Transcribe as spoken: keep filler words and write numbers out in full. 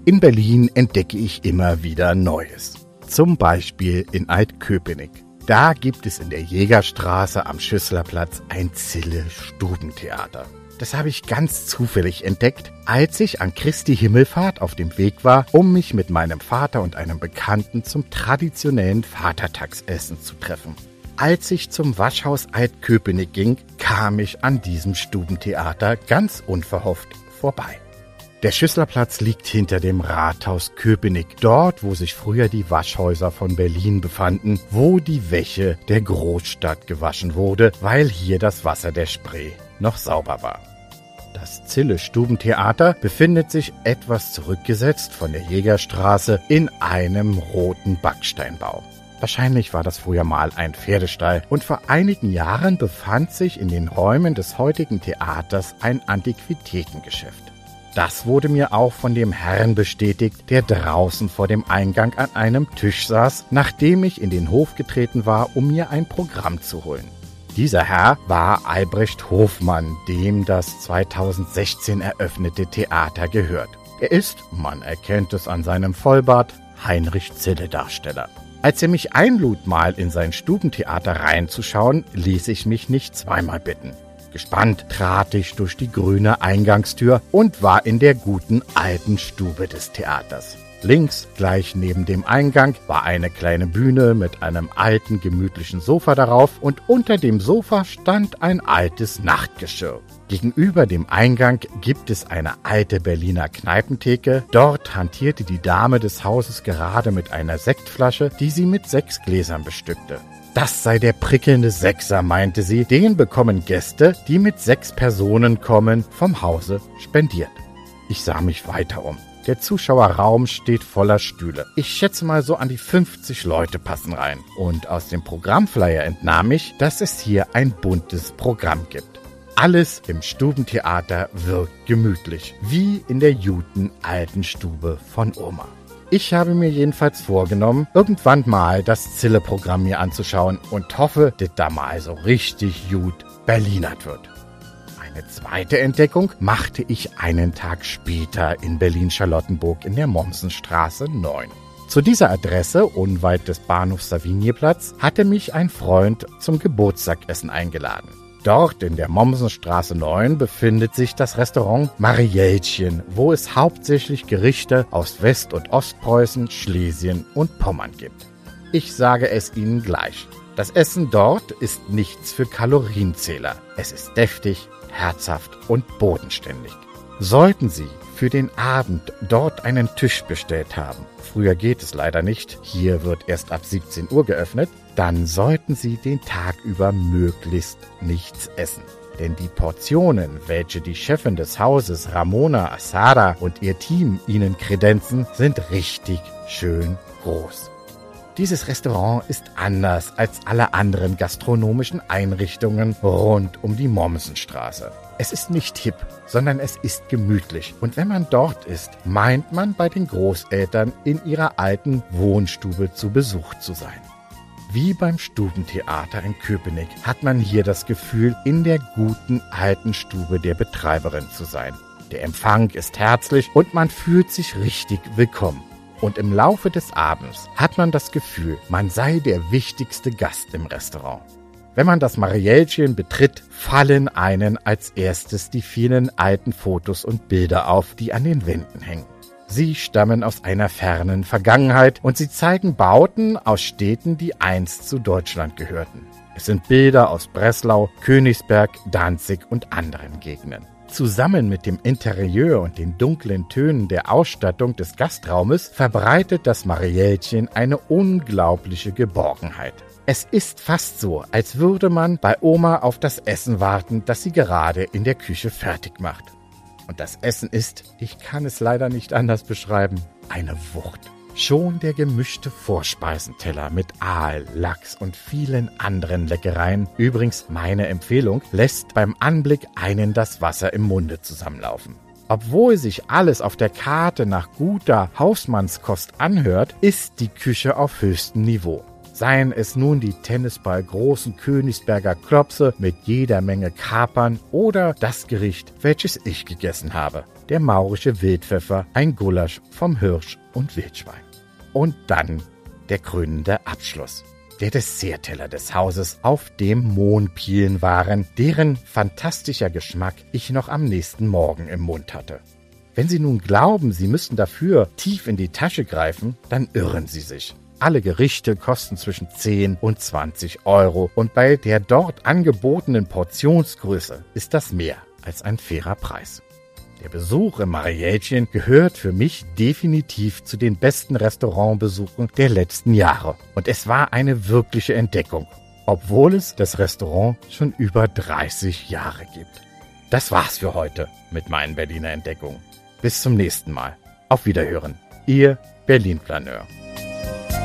In Berlin entdecke ich immer wieder Neues. Zum Beispiel in Altköpenick. Da gibt es in der Jägerstraße am Schüsslerplatz ein Zille-Stubentheater. Das habe ich ganz zufällig entdeckt, als ich an Christi Himmelfahrt auf dem Weg war, um mich mit meinem Vater und einem Bekannten zum traditionellen Vatertagsessen zu treffen. Als ich zum Waschhaus Altköpenick ging, kam ich an diesem Stubentheater ganz unverhofft vorbei. Der Schüsslerplatz liegt hinter dem Rathaus Köpenick, dort, wo sich früher die Waschhäuser von Berlin befanden, wo die Wäsche der Großstadt gewaschen wurde, weil hier das Wasser der Spree noch sauber war. Das Zille-Stubentheater befindet sich etwas zurückgesetzt von der Jägerstraße in einem roten Backsteinbau. Wahrscheinlich war das früher mal ein Pferdestall und vor einigen Jahren befand sich in den Räumen des heutigen Theaters ein Antiquitätengeschäft. Das wurde mir auch von dem Herrn bestätigt, der draußen vor dem Eingang an einem Tisch saß, nachdem ich in den Hof getreten war, um mir ein Programm zu holen. Dieser Herr war Albrecht Hofmann, dem das zweitausendsechzehn eröffnete Theater gehört. Er ist, man erkennt es an seinem Vollbart, Heinrich Zille-Darsteller. Als er mich einlud, mal in sein Stubentheater reinzuschauen, ließ ich mich nicht zweimal bitten. Gespannt trat ich durch die grüne Eingangstür und war in der guten alten Stube des Theaters. Links, gleich neben dem Eingang, war eine kleine Bühne mit einem alten, gemütlichen Sofa darauf und unter dem Sofa stand ein altes Nachtgeschirr. Gegenüber dem Eingang gibt es eine alte Berliner Kneipentheke. Dort hantierte die Dame des Hauses gerade mit einer Sektflasche, die sie mit sechs Gläsern bestückte. Das sei der prickelnde Sechser, meinte sie, den bekommen Gäste, die mit sechs Personen kommen, vom Hause spendiert. Ich sah mich weiter um. Der Zuschauerraum steht voller Stühle. Ich schätze mal so an die fünfzig Leute passen rein. Und aus dem Programmflyer entnahm ich, dass es hier ein buntes Programm gibt. Alles im Stubentheater wirkt gemütlich, wie in der guten alten Stube von Oma. Ich habe mir jedenfalls vorgenommen, irgendwann mal das Zille-Programm mir anzuschauen und hoffe, dass da mal so richtig gut Berlinert wird. Eine zweite Entdeckung machte ich einen Tag später in Berlin-Charlottenburg in der Mommsenstraße neun. Zu dieser Adresse, unweit des Bahnhofs Savignyplatz, hatte mich ein Freund zum Geburtstagessen eingeladen. Dort in der Mommsenstraße neun befindet sich das Restaurant Marielchen, wo es hauptsächlich Gerichte aus West- und Ostpreußen, Schlesien und Pommern gibt. Ich sage es Ihnen gleich. Das Essen dort ist nichts für Kalorienzähler. Es ist deftig, herzhaft und bodenständig. Sollten Sie für den Abend dort einen Tisch bestellt haben, früher geht es leider nicht, hier wird erst ab siebzehn Uhr geöffnet, dann sollten Sie den Tag über möglichst nichts essen. Denn die Portionen, welche die Chefin des Hauses Ramona Asada und ihr Team Ihnen kredenzen, sind richtig schön groß. Dieses Restaurant ist anders als alle anderen gastronomischen Einrichtungen rund um die Mommsenstraße. Es ist nicht hip, sondern es ist gemütlich. Und wenn man dort ist, meint man bei den Großeltern in ihrer alten Wohnstube zu Besuch zu sein. Wie beim Stubentheater in Köpenick hat man hier das Gefühl, in der guten alten Stube der Betreiberin zu sein. Der Empfang ist herzlich und man fühlt sich richtig willkommen. Und im Laufe des Abends hat man das Gefühl, man sei der wichtigste Gast im Restaurant. Wenn man das Marielchen betritt, fallen einen als erstes die vielen alten Fotos und Bilder auf, die an den Wänden hängen. Sie stammen aus einer fernen Vergangenheit und sie zeigen Bauten aus Städten, die einst zu Deutschland gehörten. Es sind Bilder aus Breslau, Königsberg, Danzig und anderen Gegenden. Zusammen mit dem Interieur und den dunklen Tönen der Ausstattung des Gastraumes verbreitet das Marielchen eine unglaubliche Geborgenheit. Es ist fast so, als würde man bei Oma auf das Essen warten, das sie gerade in der Küche fertig macht. Und das Essen ist, ich kann es leider nicht anders beschreiben, eine Wucht. Schon der gemischte Vorspeisenteller mit Aal, Lachs und vielen anderen Leckereien, übrigens meine Empfehlung, lässt beim Anblick einen das Wasser im Munde zusammenlaufen. Obwohl sich alles auf der Karte nach guter Hausmannskost anhört, ist die Küche auf höchstem Niveau. Seien es nun die tennisballgroßen Königsberger Klopse mit jeder Menge Kapern oder das Gericht, welches ich gegessen habe. der maurische Wildpfeffer, ein Gulasch vom Hirsch und Wildschwein. Und dann der krönende Abschluss. Der Dessertteller des Hauses, auf dem Mohnpielen waren, deren fantastischer Geschmack ich noch am nächsten Morgen im Mund hatte. Wenn Sie nun glauben, Sie müssten dafür tief in die Tasche greifen, dann irren Sie sich. Alle Gerichte kosten zwischen zehn und zwanzig Euro und bei der dort angebotenen Portionsgröße ist das mehr als ein fairer Preis. Der Besuch im Mariätchen gehört für mich definitiv zu den besten Restaurantbesuchen der letzten Jahre. Und es war eine wirkliche Entdeckung, obwohl es das Restaurant schon über dreißig Jahre gibt. Das war's für heute mit meinen Berliner Entdeckungen. Bis zum nächsten Mal. Auf Wiederhören. Ihr Berlin-Planeur.